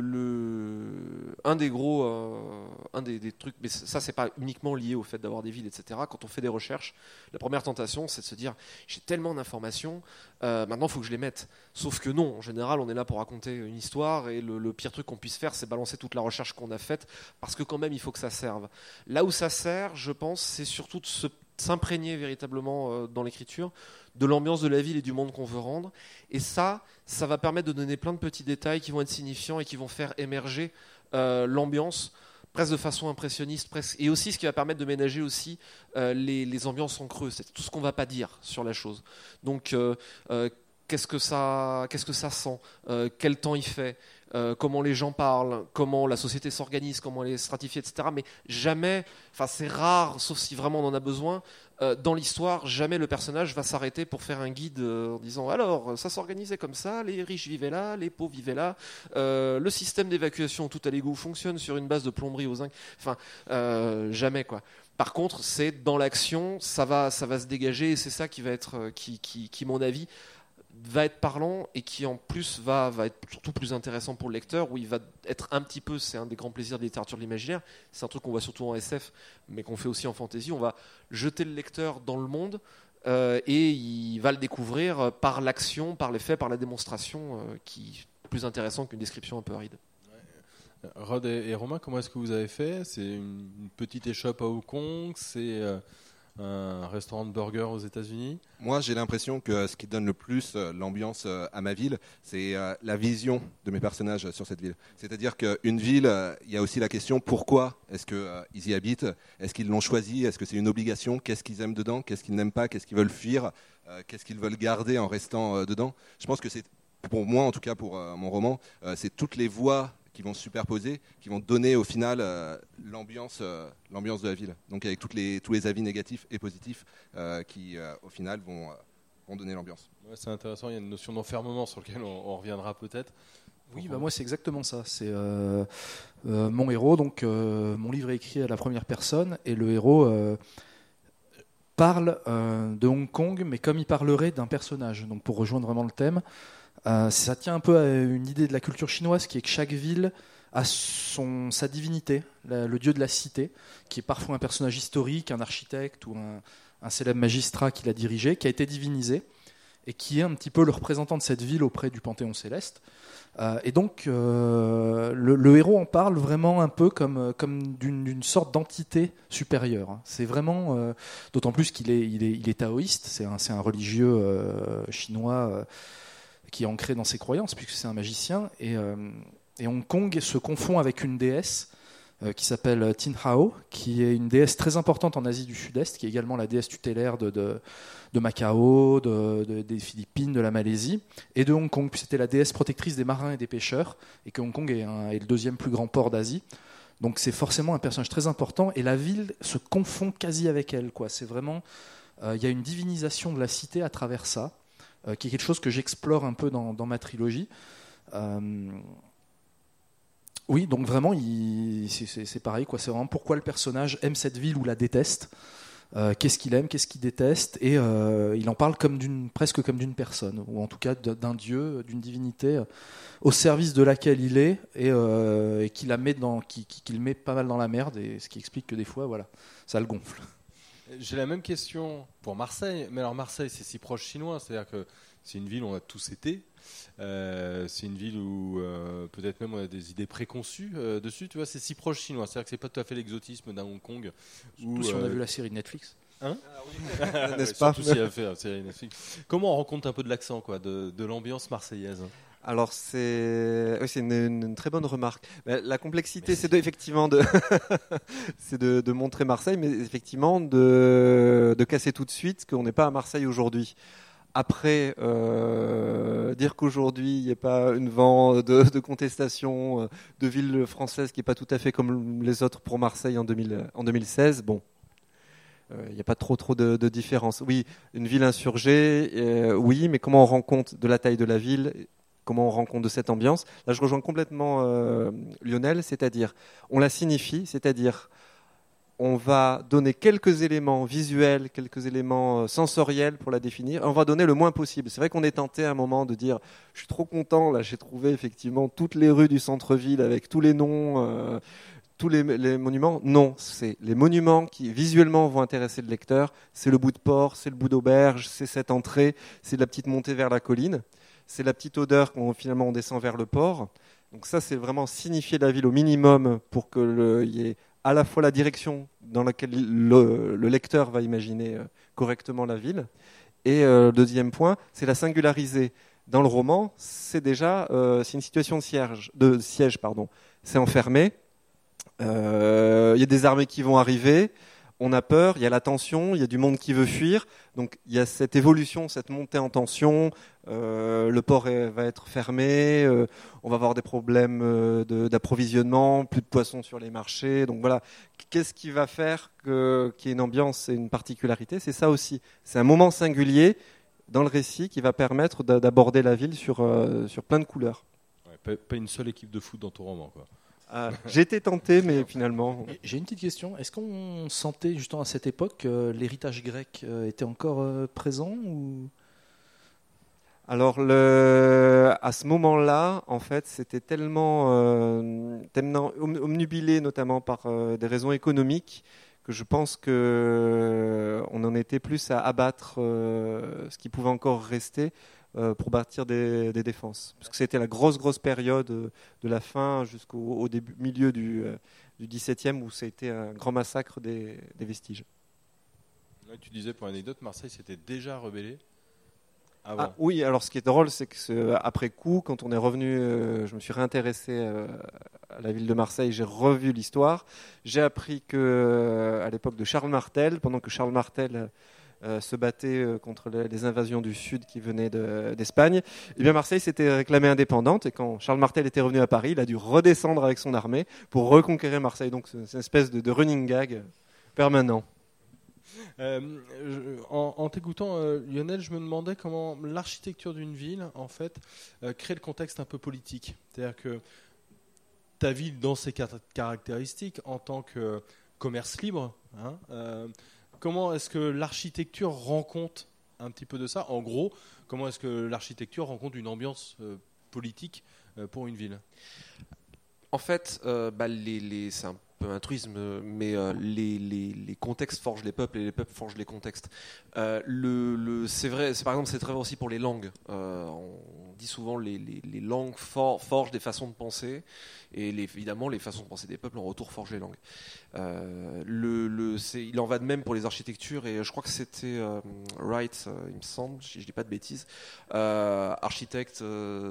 des trucs, mais ça c'est pas uniquement lié au fait d'avoir des villes, etc. Quand on fait des recherches, la première tentation c'est de se dire j'ai tellement d'informations, maintenant il faut que je les mette. Sauf que non, en général on est là pour raconter une histoire et le pire truc qu'on puisse faire c'est balancer toute la recherche qu'on a faite parce que quand même il faut que ça serve. Là où ça sert, je pense, c'est surtout de s'imprégner véritablement dans l'écriture de l'ambiance de la ville et du monde qu'on veut rendre, et ça va permettre de donner plein de petits détails qui vont être signifiants et qui vont faire émerger l'ambiance presque de façon impressionniste, et aussi ce qui va permettre de ménager aussi les ambiances en creux, c'est tout ce qu'on ne va pas dire sur la chose. Donc, qu'est-ce que ça sent, quel temps il fait, comment les gens parlent, comment la société s'organise, comment elle est stratifiée, etc. Mais jamais, c'est rare, sauf si vraiment on en a besoin, dans l'histoire, jamais le personnage va s'arrêter pour faire un guide en disant alors ça s'organisait comme ça, les riches vivaient là, les pauvres vivaient là, le système d'évacuation tout à l'égout fonctionne sur une base de plomberie au zinc. Jamais quoi. Par contre, c'est dans l'action, ça va se dégager et c'est ça qui va être, qui mon avis, va être parlant et qui en plus va être surtout plus intéressant pour le lecteur, où il va être un petit peu, c'est un des grands plaisirs de littérature de l'imaginaire, c'est un truc qu'on voit surtout en SF mais qu'on fait aussi en fantasy, on va jeter le lecteur dans le monde et il va le découvrir par l'action, par les faits, par la démonstration qui est plus intéressant qu'une description un peu aride. Rod et Romain, comment est-ce que vous avez fait? C'est une petite échoppe à Hong Kong, c'est un restaurant de burgers aux États-Unis? Moi, j'ai l'impression que ce qui donne le plus l'ambiance à ma ville, c'est la vision de mes personnages sur cette ville. C'est-à-dire qu'une ville, il y a aussi la question pourquoi est-ce qu'ils y habitent? Est-ce qu'ils l'ont choisi? Est-ce que c'est une obligation? Qu'est-ce qu'ils aiment dedans? Qu'est-ce qu'ils n'aiment pas? Qu'est-ce qu'ils veulent fuir? Qu'est-ce qu'ils veulent garder en restant dedans? Je pense que c'est, pour moi en tout cas, pour mon roman, c'est toutes les voix qui vont se superposer, qui vont donner au final l'ambiance de la ville. Donc avec tous les avis négatifs et positifs qui au final vont donner l'ambiance. Ouais, c'est intéressant, il y a une notion d'enfermement sur laquelle on reviendra peut-être. Oui, moi c'est exactement ça. C'est mon héros, donc mon livre est écrit à la première personne et le héros parle de Hong Kong, mais comme il parlerait d'un personnage. Donc pour rejoindre vraiment le thème, ça tient un peu à une idée de la culture chinoise qui est que chaque ville a sa divinité, le dieu de la cité, qui est parfois un personnage historique, un architecte ou un célèbre magistrat qui l'a dirigé, qui a été divinisé et qui est un petit peu le représentant de cette ville auprès du Panthéon céleste. Et donc le héros en parle vraiment un peu comme d'une sorte d'entité supérieure. C'est vraiment, d'autant plus qu'il est taoïste, c'est un religieux chinois qui est ancré dans ses croyances, puisque c'est un magicien, et Hong Kong se confond avec une déesse qui s'appelle Tin Hao, qui est une déesse très importante en Asie du Sud-Est, qui est également la déesse tutélaire de Macao, des Philippines, de la Malaisie, et de Hong Kong, puis c'était la déesse protectrice des marins et des pêcheurs, et que Hong Kong est le deuxième plus grand port d'Asie. Donc c'est forcément un personnage très important, et la ville se confond quasi avec elle, quoi. C'est vraiment, il y a une divinisation de la cité à travers ça, qui est quelque chose que j'explore un peu dans ma trilogie. Oui, donc vraiment, c'est pareil, quoi. C'est vraiment pourquoi le personnage aime cette ville ou la déteste, qu'est-ce qu'il aime, qu'est-ce qu'il déteste, et il en parle presque comme d'une personne, ou en tout cas d'un dieu, d'une divinité, au service de laquelle il est, et qui le met pas mal dans la merde, et ce qui explique que des fois, voilà, ça le gonfle. J'ai la même question pour Marseille, mais alors Marseille c'est si proche chinois, c'est-à-dire que c'est une ville où on a tous été, c'est une ville où peut-être même on a des idées préconçues dessus, tu vois, c'est si proche chinois, c'est-à-dire que c'est pas tout à fait l'exotisme d'un Hong Kong. Surtout si on a vu la série de Netflix. Hein? N'est-ce pas? Surtout s'il a fait la série Netflix. Comment on rencontre un peu de l'accent, quoi, de l'ambiance marseillaise? Alors c'est une très bonne remarque. La complexité, c'est effectivement c'est de montrer Marseille, mais effectivement de casser tout de suite qu'on n'est pas à Marseille aujourd'hui. Après, dire qu'aujourd'hui il n'y a pas une vent de contestation de ville française qui n'est pas tout à fait comme les autres pour Marseille en 2016, bon. Il n'y a pas trop de différence. Oui, une ville insurgée, oui, mais comment on rend compte de la taille de la ville? Comment on rend compte de cette ambiance? Là, je rejoins complètement Lionel, c'est-à-dire, on la signifie, c'est-à-dire, on va donner quelques éléments visuels, quelques éléments sensoriels pour la définir, et on va donner le moins possible. C'est vrai qu'on est tenté à un moment de dire, je suis trop content, là, j'ai trouvé effectivement toutes les rues du centre-ville avec tous les noms, tous les monuments. Non, c'est les monuments qui visuellement vont intéresser le lecteur. C'est le bout de port, c'est le bout d'auberge, c'est cette entrée, c'est la petite montée vers la colline. C'est la petite odeur quand finalement on descend vers le port. Donc ça, c'est vraiment signifier la ville au minimum pour qu'il y ait à la fois la direction dans laquelle le lecteur va imaginer correctement la ville. Et le deuxième point, c'est la singulariser. Dans le roman, c'est déjà c'est une situation de siège. C'est enfermé. Il y a des armées qui vont arriver, on a peur, il y a la tension, il y a du monde qui veut fuir. Donc il y a cette évolution, cette montée en tension. Le port va être fermé, on va avoir des problèmes d'approvisionnement, plus de poissons sur les marchés. Donc voilà, qu'est-ce qui va faire qu'il y ait une ambiance et une particularité? C'est ça aussi. C'est un moment singulier dans le récit qui va permettre d'aborder la ville sur plein de couleurs. Ouais, pas une seule équipe de foot dans ton roman, quoi. J'ai été tenté, mais finalement... J'ai une petite question. Est-ce qu'on sentait justement à cette époque l'héritage grec était encore présent ou... Alors, à ce moment-là, en fait, c'était tellement omnubilé, notamment par des raisons économiques, que je pense qu'on en était plus à abattre ce qui pouvait encore rester pour bâtir des défenses. Parce que c'était la grosse période de la fin jusqu'au milieu du XVIIe, où ça a été un grand massacre des vestiges. Ouais, tu disais, pour anecdote, Marseille s'était déjà rebellé avant. Ah, oui, alors ce qui est drôle, c'est que après coup, quand on est revenu, je me suis réintéressé à la ville de Marseille, j'ai revu l'histoire. J'ai appris que à l'époque de Charles Martel, pendant que Charles Martel se battait contre les invasions du Sud qui venaient d'Espagne, eh bien Marseille s'était réclamée indépendante, et quand Charles Martel était revenu à Paris, il a dû redescendre avec son armée pour reconquérir Marseille. Donc c'est une espèce de running gag permanent. En t'écoutant, Lionel, je me demandais comment l'architecture d'une ville, en fait, crée le contexte un peu politique. C'est-à-dire que ta ville, dans ses caractéristiques, en tant que commerce libre, comment est-ce que l'architecture rend compte un petit peu de ça? En gros, comment est-ce que l'architecture rend compte d'une ambiance politique pour une ville? En fait, c'est un peu un truisme, mais les contextes forgent les peuples et les peuples forgent les contextes. C'est vrai, par exemple, c'est très vrai aussi pour les langues. On dit souvent les langues forgent des façons de penser, et évidemment les façons de penser des peuples en retour forgent les langues. Il en va de même pour les architectures, et je crois que c'était Wright, il me semble, si je dis pas de bêtises, architecte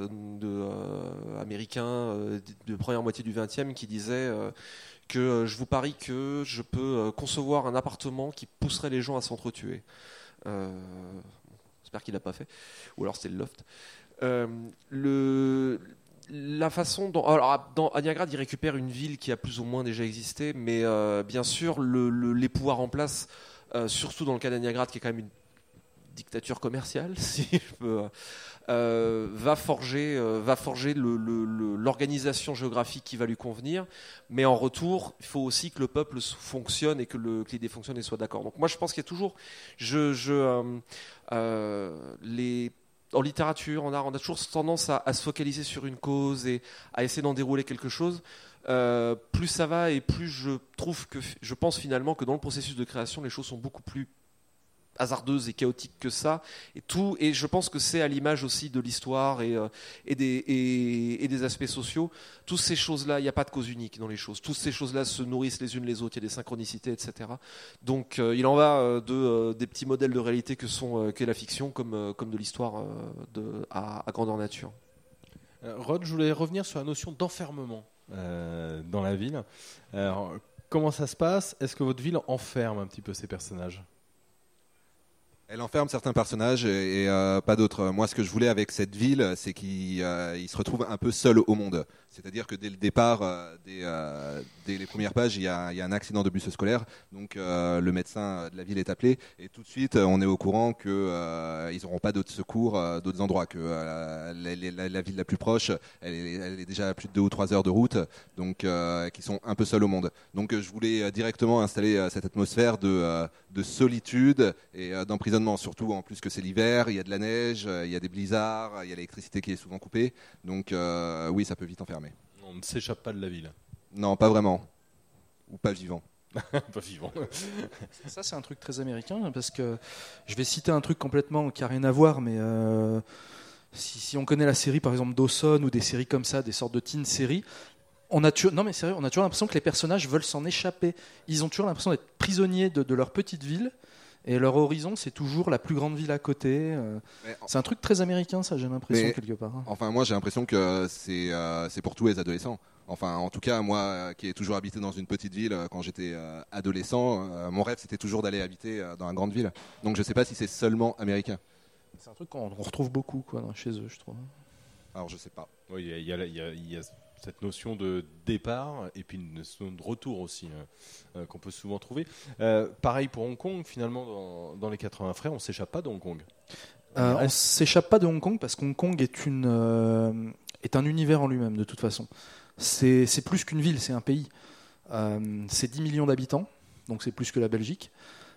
américain de première moitié du XXe, qui disait que je vous parie que je peux concevoir un appartement qui pousserait les gens à s'entretuer. J'espère qu'il l'a pas fait, ou alors c'était le loft. La façon dont, alors, dans Aniagrad, il récupère une ville qui a plus ou moins déjà existé, mais bien sûr, les pouvoirs en place, surtout dans le cas d'Aniagrad, qui est quand même une dictature commerciale, si je peux, va forger l'organisation géographique qui va lui convenir, mais en retour, il faut aussi que le peuple fonctionne et que l'idée fonctionne et soit d'accord. Donc moi, je pense qu'il y a toujours, en littérature, en art, on a toujours tendance à se focaliser sur une cause et à essayer d'en dérouler quelque chose. Plus ça va, et plus je pense finalement que dans le processus de création, les choses sont beaucoup plus hasardeuses et chaotiques que ça, et je pense que c'est à l'image aussi de l'histoire et des aspects sociaux. Toutes ces choses-là, il n'y a pas de cause unique dans les choses. Toutes ces choses-là se nourrissent les unes les autres, il y a des synchronicités, etc. Donc il en va des petits modèles de réalité qu'est la fiction, comme de l'histoire à grandeur nature. Rod, je voulais revenir sur la notion d'enfermement dans la ville. Alors, comment ça se passe? Est-ce que votre ville enferme un petit peu ces personnages? Elle enferme certains personnages et pas d'autres. Moi, ce que je voulais avec cette ville, c'est qu'il se retrouve un peu seul au monde. C'est-à-dire que dès le départ, dès les premières pages, il y a un accident de bus scolaire. Donc, le médecin de la ville est appelé. Et tout de suite, on est au courant qu'ils n'auront pas d'autres secours, d'autres endroits. Que la ville la plus proche, elle est déjà à plus de 2 ou 3 heures de route. Donc, qu'ils sont un peu seuls au monde. Donc, je voulais directement installer cette atmosphère de solitude et d'emprisonnement. Surtout en plus que c'est l'hiver, il y a de la neige, il y a des blizzards, il y a l'électricité qui est souvent coupée. Donc oui, ça peut vite enfermer. On ne s'échappe pas de la ville. Non, pas vraiment. Ou pas vivant. Pas vivant. Ça, c'est un truc très américain, parce que je vais citer un truc complètement qui n'a rien à voir, mais si on connaît la série, par exemple, Dawson, ou des séries comme ça, des sortes de teen séries, non mais sérieux, on a toujours l'impression que les personnages veulent s'en échapper. Ils ont toujours l'impression d'être prisonniers de leur petite ville. Et leur horizon, c'est toujours la plus grande ville à côté. C'est un truc très américain, ça, j'ai l'impression, quelque part. Enfin, moi, j'ai l'impression que c'est pour tous les adolescents. Enfin, en tout cas, moi, qui ai toujours habité dans une petite ville quand j'étais adolescent, mon rêve, c'était toujours d'aller habiter dans une grande ville. Donc, je ne sais pas si c'est seulement américain. C'est un truc qu'on retrouve beaucoup chez eux, je trouve. Alors, je ne sais pas. Oui, il y a cette notion de départ et puis une notion de retour aussi qu'on peut souvent trouver. Pareil pour Hong Kong, finalement, dans les 80 frères, on ne s'échappe pas de Hong Kong. On ne s'échappe pas de Hong Kong parce qu'Hong Kong est un univers en lui-même, de toute façon. C'est plus qu'une ville, c'est un pays. C'est 10 millions d'habitants, donc c'est plus que la Belgique.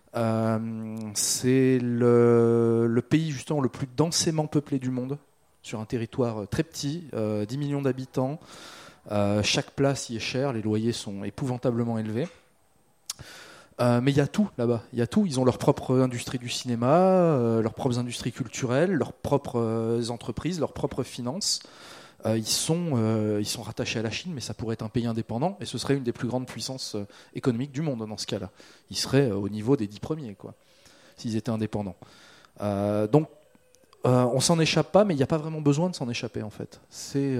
C'est le pays justement le plus densément peuplé du monde, sur un territoire très petit, 10 millions d'habitants. Chaque place y est chère, les loyers sont épouvantablement élevés. Mais il y a tout là-bas, il y a tout. Ils ont leur propre industrie du cinéma, leurs propres industries culturelles, leurs propres entreprises, leurs propres finances. Ils sont rattachés à la Chine, mais ça pourrait être un pays indépendant, et ce serait une des plus grandes puissances économiques du monde dans ce cas-là. Ils seraient au niveau des 10 premiers, s'ils étaient indépendants. Donc, on s'en échappe pas, mais il n'y a pas vraiment besoin de s'en échapper, en fait. C'est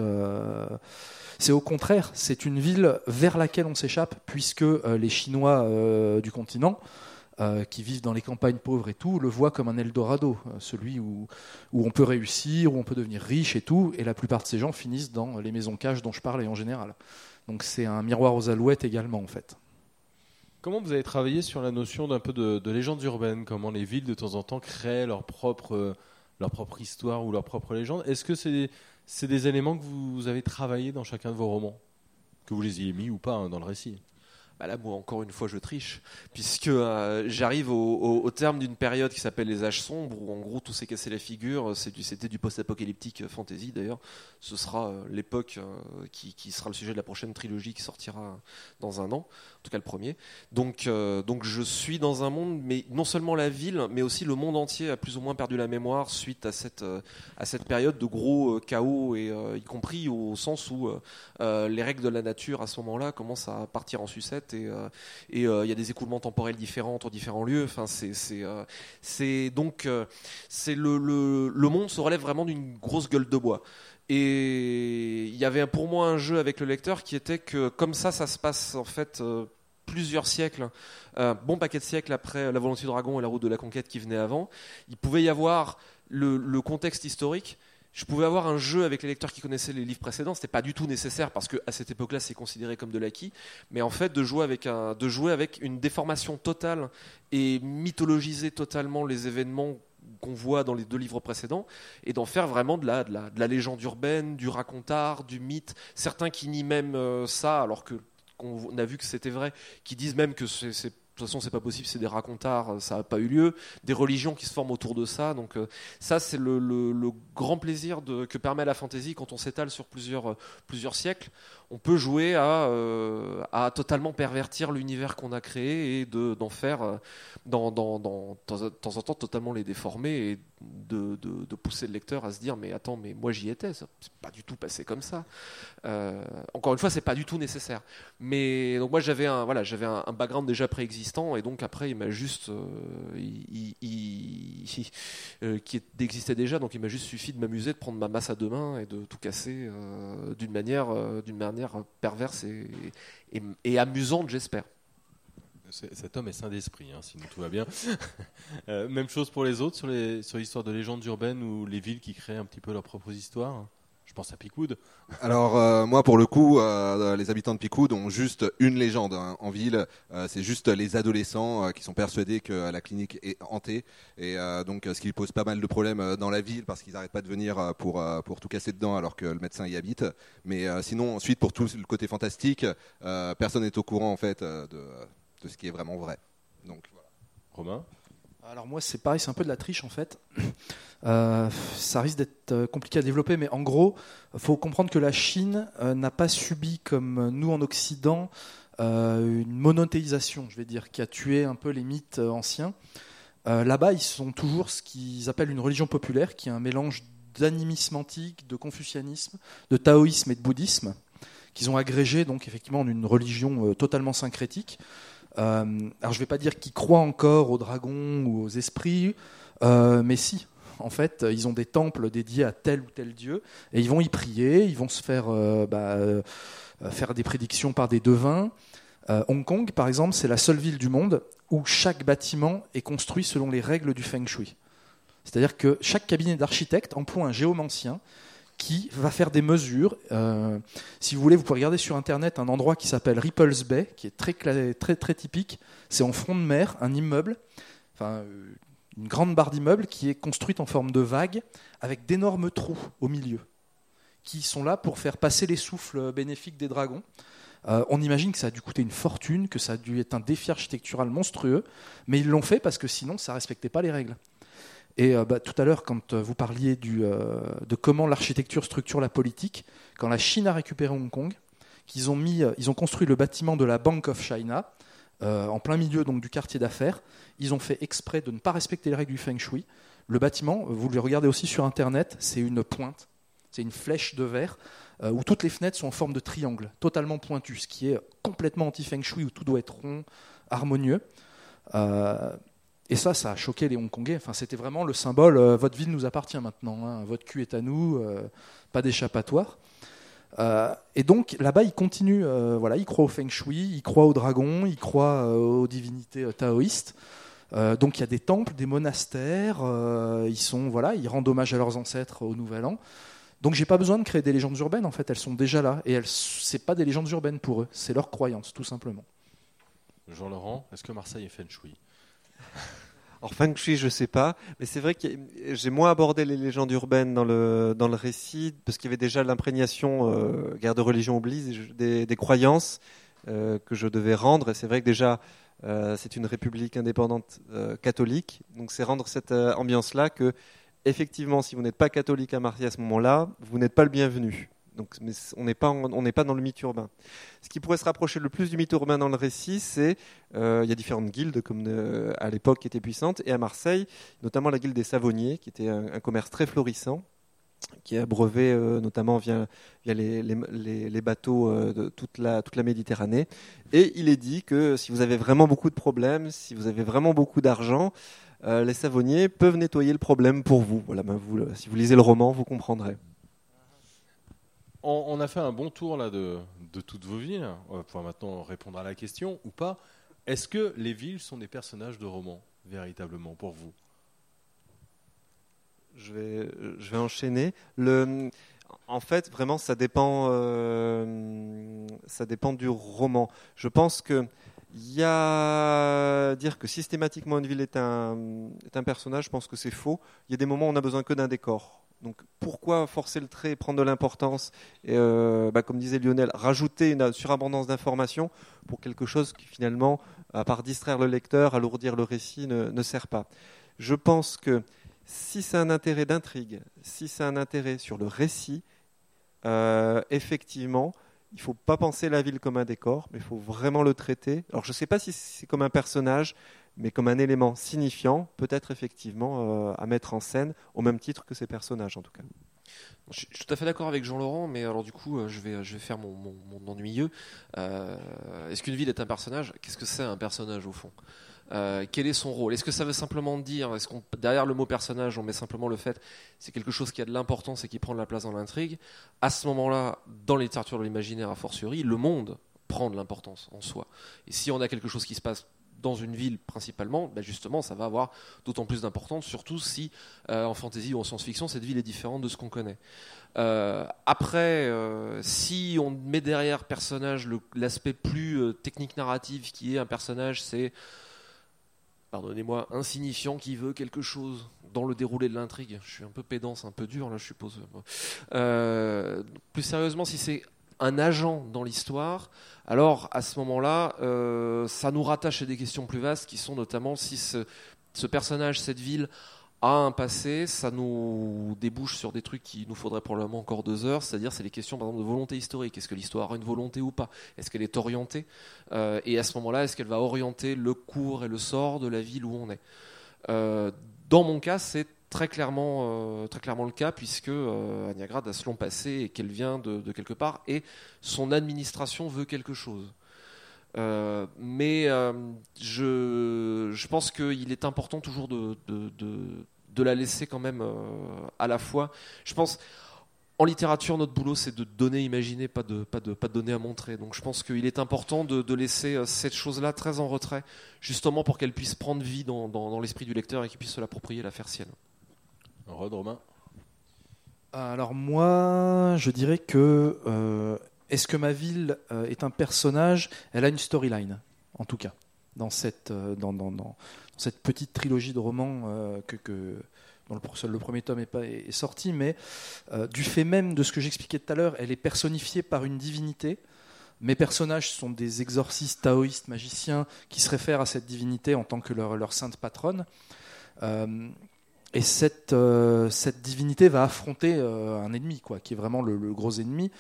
au contraire, c'est une ville vers laquelle on s'échappe, puisque les Chinois du continent, qui vivent dans les campagnes pauvres et tout, le voient comme un Eldorado, celui où on peut réussir, où on peut devenir riche et tout, et la plupart de ces gens finissent dans les maisons caches dont je parlais en général. Donc c'est un miroir aux alouettes également, en fait. Comment vous avez travaillé sur la notion d'un peu de légende urbaine, comment les villes de temps en temps créent leur propre histoire ou leur propre légende? Est-ce que c'est des éléments que vous avez travaillé dans chacun de vos romans, que vous les ayez mis ou pas dans le récit? Là, moi, encore une fois, je triche, puisque j'arrive au terme d'une période qui s'appelle les âges sombres, où en gros tout s'est cassé la figure. C'était du post-apocalyptique fantasy d'ailleurs. Ce sera l'époque qui sera le sujet de la prochaine trilogie qui sortira dans un an, en tout cas le premier. Donc je suis dans un monde, mais non seulement la ville, mais aussi le monde entier a plus ou moins perdu la mémoire suite à cette période de gros chaos, et y compris au sens où les règles de la nature à ce moment-là commencent à partir en sucette. Et il y a des écoulements temporels différents entre différents lieux. Enfin, le monde se relève vraiment d'une grosse gueule de bois. Et il y avait pour moi un jeu avec le lecteur qui était que comme ça se passe en fait plusieurs siècles, bon paquet de siècles après La Volonté du Dragon et La Route de la Conquête qui venait avant. Il pouvait y avoir le contexte historique. Je pouvais avoir un jeu avec les lecteurs qui connaissaient les livres précédents. C'était pas du tout nécessaire parce qu'à cette époque-là, c'est considéré comme de l'acquis. Mais en fait, de jouer avec une déformation totale et mythologiser totalement les événements qu'on voit dans les 2 livres précédents, et d'en faire vraiment de la légende urbaine, du racontard, du mythe. Certains qui nient même ça, alors qu'on a vu que c'était vrai, qui disent même que de toute façon, c'est pas possible, c'est des racontards, ça n'a pas eu lieu. Des religions qui se forment autour de ça. Donc, ça, c'est le grand plaisir que permet la fantasy quand on s'étale sur plusieurs siècles. On peut jouer à totalement pervertir l'univers qu'on a créé et d'en faire, de temps en temps, totalement les déformer et de pousser le lecteur à se dire mais attends, mais moi j'y étais, ça c'est pas du tout passé comme ça. Encore une fois, c'est pas du tout nécessaire. Mais donc moi j'avais un background déjà préexistant, et donc après il m'a juste qui existait déjà, donc il m'a juste suffi de m'amuser, de prendre ma masse à 2 mains et de tout casser d'une manière perverse et amusante, j'espère. Cet homme est sain d'esprit, sinon tout va bien. Même chose pour les autres sur l'histoire de légendes urbaines ou les villes qui créent un petit peu leurs propres histoires. Je pense à Pickwood. Alors moi pour le coup, les habitants de Pickwood ont juste une légende en ville. C'est juste les adolescents qui sont persuadés que la clinique est hantée, et donc ce qui pose pas mal de problèmes dans la ville parce qu'ils n'arrêtent pas de venir pour tout casser dedans alors que le médecin y habite. Mais sinon ensuite pour tout le côté fantastique, personne n'est au courant en fait de ce qui est vraiment vrai. Donc voilà. Romain ? Alors moi c'est pareil, c'est un peu de la triche en fait. Ça risque d'être compliqué à développer, mais en gros, il faut comprendre que la Chine n'a pas subi comme nous en Occident une monothéisation, je vais dire, qui a tué un peu les mythes anciens. Là-bas, ils sont toujours ce qu'ils appellent une religion populaire, qui est un mélange d'animisme antique, de confucianisme, de taoïsme et de bouddhisme, qu'ils ont agrégé donc effectivement en une religion totalement syncrétique. Alors je ne vais pas dire qu'ils croient encore aux dragons ou aux esprits, mais si. En fait, ils ont des temples dédiés à tel ou tel dieu, et ils vont y prier, ils vont se faire, faire des prédictions par des devins. Hong Kong, par exemple, c'est la seule ville du monde où chaque bâtiment est construit selon les règles du Feng Shui. C'est-à-dire que chaque cabinet d'architecte emploie un géomancien qui va faire des mesures. Si vous voulez, vous pouvez regarder sur Internet un endroit qui s'appelle Ripples Bay, qui est très typique. C'est en front de mer, un immeuble, une grande barre d'immeubles qui est construite en forme de vague, avec d'énormes trous au milieu, qui sont là pour faire passer les souffles bénéfiques des dragons. On imagine que ça a dû coûter une fortune, que ça a dû être un défi architectural monstrueux, mais ils l'ont fait parce que sinon ça ne respectait pas les règles. Et tout à l'heure, quand vous parliez de comment l'architecture structure la politique, quand la Chine a récupéré Hong Kong, ils ont construit le bâtiment de la Bank of China, en plein milieu donc, du quartier d'affaires. Ils ont fait exprès de ne pas respecter les règles du Feng Shui. Le bâtiment, vous le regardez aussi sur Internet, c'est une pointe, c'est une flèche de verre, où toutes les fenêtres sont en forme de triangle, totalement pointu, ce qui est complètement anti-Feng Shui, où tout doit être rond, harmonieux. Et ça a choqué les Hongkongais. Enfin, c'était vraiment le symbole, votre ville nous appartient maintenant, hein, votre cul est à nous, pas d'échappatoire. Et donc là-bas, ils continuent, ils croient au Feng Shui, ils croient aux dragons, ils croient aux divinités taoïstes. Donc il y a des temples, des monastères, ils rendent hommage à leurs ancêtres au Nouvel An. Donc j'ai pas besoin de créer des légendes urbaines, en fait, elles sont déjà là. Et c'est pas des légendes urbaines pour eux, c'est leur croyance, tout simplement. Jean-Laurent, est-ce que Marseille est Feng Shui ? Alors Feng Shui, je sais pas, mais c'est vrai que j'ai moins abordé les légendes urbaines dans le récit, parce qu'il y avait déjà l'imprégnation, guerre de religion oblige, des croyances que je devais rendre. Et c'est vrai que déjà, c'est une république indépendante catholique, donc c'est rendre cette ambiance-là que, effectivement, si vous n'êtes pas catholique à Marseille à ce moment-là, vous n'êtes pas le bienvenu. Donc, mais on n'est pas dans le mythe urbain. Ce qui pourrait se rapprocher le plus du mythe urbain dans le récit, c'est il y a différentes guildes comme à l'époque qui étaient puissantes, et à Marseille, notamment la guilde des savonniers, qui était un commerce très florissant, qui est abreuvé notamment via les bateaux de toute la Méditerranée. Et il est dit que si vous avez vraiment beaucoup de problèmes, si vous avez vraiment beaucoup d'argent, les savonniers peuvent nettoyer le problème pour vous. Voilà, si vous lisez le roman, vous comprendrez. On a fait un bon tour là de toutes vos villes. On va pouvoir maintenant répondre à la question ou pas. Est-ce que les villes sont des personnages de romans, véritablement, pour vous ? Je vais enchaîner. En fait, vraiment, ça dépend du roman. Je pense que dire que systématiquement une ville est un personnage, je pense que c'est faux. Il y a des moments où on n'a besoin que d'un décor. Donc pourquoi forcer le trait, prendre de l'importance et, comme disait Lionel, rajouter une surabondance d'informations pour quelque chose qui finalement, à part distraire le lecteur, alourdir le récit, ne sert pas. Je pense que si c'est un intérêt d'intrigue, si c'est un intérêt sur le récit, effectivement, il ne faut pas penser la ville comme un décor, mais il faut vraiment le traiter. Alors je ne sais pas si c'est comme un personnage, mais comme un élément signifiant, peut-être effectivement à mettre en scène, au même titre que ces personnages en tout cas. Je suis tout à fait d'accord avec Jean-Laurent, mais alors du coup, je vais faire mon ennuyeux. Est-ce qu'une ville est un personnage ? Qu'est-ce que c'est un personnage au fond ? Quel est son rôle ? Est-ce que ça veut simplement dire, derrière le mot personnage, on met simplement le fait c'est quelque chose qui a de l'importance et qui prend de la place dans l'intrigue ? À ce moment-là, dans la littérature de l'imaginaire a fortiori, le monde prend de l'importance en soi. Et si on a quelque chose qui se passe dans une ville principalement, justement, ça va avoir d'autant plus d'importance, surtout si, en fantasy ou en science-fiction, cette ville est différente de ce qu'on connaît. Après, si on met derrière personnage l'aspect plus technique narratif, qui est un personnage, c'est, pardonnez-moi, insignifiant, qui veut quelque chose dans le déroulé de l'intrigue. Je suis un peu pédant, c'est un peu dur là, je suppose. Plus sérieusement, si c'est un agent dans l'histoire, alors à ce moment-là, ça nous rattache à des questions plus vastes qui sont notamment si ce personnage, cette ville, a un passé, ça nous débouche sur des trucs qui nous faudrait probablement encore 2 heures, c'est-à-dire c'est les questions par exemple de volonté historique. Est-ce que l'histoire a une volonté ou pas ? Est-ce qu'elle est orientée ? Et à ce moment-là, est-ce qu'elle va orienter le cours et le sort de la ville où on est ? Dans mon cas, c'est très clairement le cas, puisque Aniagrad a ce long passé et qu'elle vient de quelque part, et son administration veut quelque chose. Mais je pense qu'il est important toujours de la laisser quand même à la fois. Je pense, en littérature, notre boulot, c'est de donner, imaginer, pas de donner à montrer. Donc je pense qu'il est important de laisser cette chose-là très en retrait, justement pour qu'elle puisse prendre vie dans l'esprit du lecteur et qu'il puisse se l'approprier, la faire sienne. Romain. Alors moi, je dirais que est-ce que ma ville est un personnage ? Elle a une storyline, en tout cas, dans cette petite trilogie de romans dont le premier tome est sorti, mais du fait même de ce que j'expliquais tout à l'heure, elle est personnifiée par une divinité. Mes personnages sont des exorcistes, taoïstes, magiciens qui se réfèrent à cette divinité en tant que leur sainte patronne. Et cette divinité va affronter un ennemi, quoi, qui est vraiment le gros ennemi,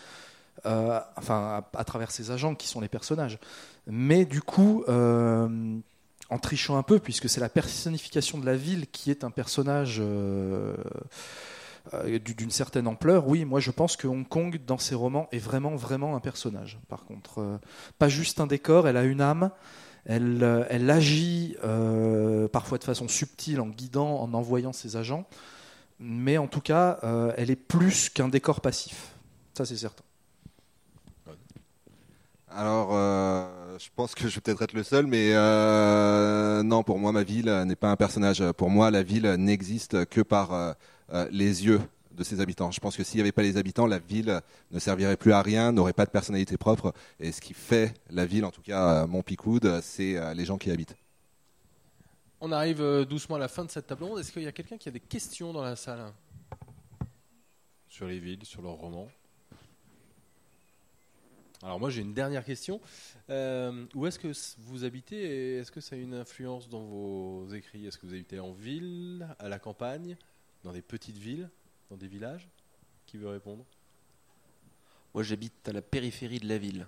à travers ses agents qui sont les personnages. Mais du coup, en trichant un peu, puisque c'est la personnification de la ville qui est un personnage d'une certaine ampleur, oui, moi je pense que Hong Kong, dans ses romans, est vraiment, vraiment un personnage. Par contre, pas juste un décor, elle a une âme. Elle agit parfois de façon subtile en guidant, en envoyant ses agents, mais en tout cas, elle est plus qu'un décor passif. Ça, c'est certain. Alors, je pense que je vais peut-être être le seul, mais non, pour moi, ma ville n'est pas un personnage. Pour moi, la ville n'existe que par les yeux de ses habitants. Je pense que s'il n'y avait pas les habitants, la ville ne servirait plus à rien, n'aurait pas de personnalité propre. Et ce qui fait la ville, en tout cas mon Pickwood, c'est les gens qui y habitent. On arrive doucement à la fin de cette table ronde. Est-ce qu'il y a quelqu'un qui a des questions dans la salle sur les villes, sur leurs romans? Alors moi j'ai une dernière question. Où est-ce que vous habitez et est-ce que ça a une influence dans vos écrits? Est-ce que vous habitez en ville, à la campagne, dans des petites villes, dans des villages? Qui veut répondre? Moi, j'habite à la périphérie de la ville.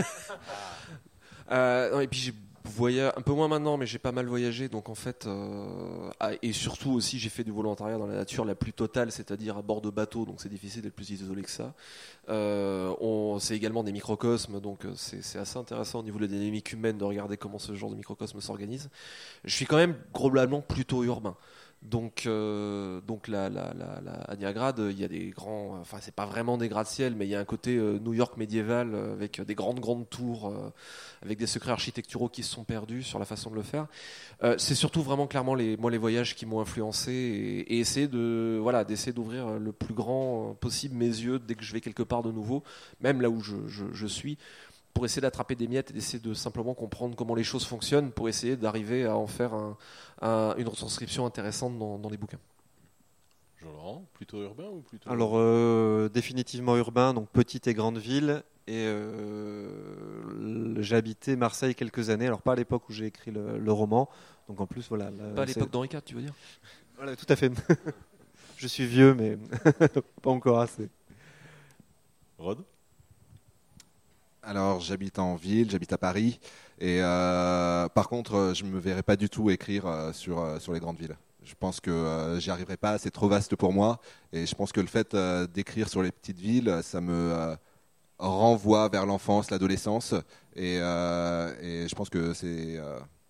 Et puis j'ai voyagé un peu moins maintenant, mais j'ai pas mal voyagé. Donc en fait, et surtout aussi, j'ai fait du volontariat dans la nature la plus totale, c'est-à-dire à bord de bateaux. Donc c'est difficile d'être plus isolé que ça. C'est également des microcosmes, donc c'est assez intéressant au niveau de la dynamique humaine de regarder comment ce genre de microcosme s'organise. Je suis quand même globalement plutôt urbain. Donc à Niagrad, il y a des grands, enfin c'est pas vraiment des gratte-ciel, mais il y a un côté New York médiéval avec des grandes tours, avec des secrets architecturaux qui se sont perdus sur la façon de le faire. C'est surtout vraiment clairement les voyages qui m'ont influencé et essayer d'essayer d'ouvrir le plus grand possible mes yeux dès que je vais quelque part de nouveau, même là où je suis, pour essayer d'attraper des miettes et d'essayer de simplement comprendre comment les choses fonctionnent pour essayer d'arriver à en faire une retranscription intéressante dans les bouquins. Jean-Laurent, plutôt urbain ou plutôt... Alors, définitivement urbain, donc petite et grande ville. Et j'ai habité Marseille quelques années, alors pas à l'époque où j'ai écrit le roman. Donc en plus, voilà. Pas à l'époque d'Henri IV, tu veux dire? Voilà, tout à fait. Je suis vieux, mais pas encore assez. Rod? Alors, j'habite en ville, j'habite à Paris, et par contre, je me verrais pas du tout écrire sur les grandes villes. Je pense que j'y arriverai pas, c'est trop vaste pour moi, et je pense que le fait d'écrire sur les petites villes, ça me renvoie vers l'enfance, l'adolescence, et je pense que c'est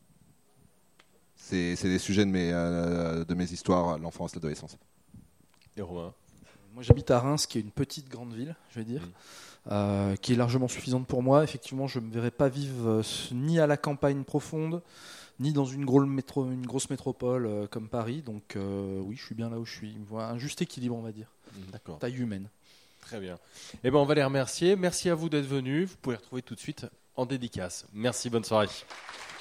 des sujets de mes histoires, l'enfance, l'adolescence. Et Romain? Moi, j'habite à Reims, qui est une petite grande ville, je vais dire. Qui est largement suffisante pour moi. Effectivement, je ne me verrais pas vivre ni à la campagne profonde, ni dans une grosse métropole comme Paris. Donc oui, je suis bien là où je suis. Voilà, un juste équilibre, on va dire. D'accord. Taille humaine. Très bien. Eh ben, on va les remercier. Merci à vous d'être venus. Vous pouvez les retrouver tout de suite en dédicace. Merci, bonne soirée.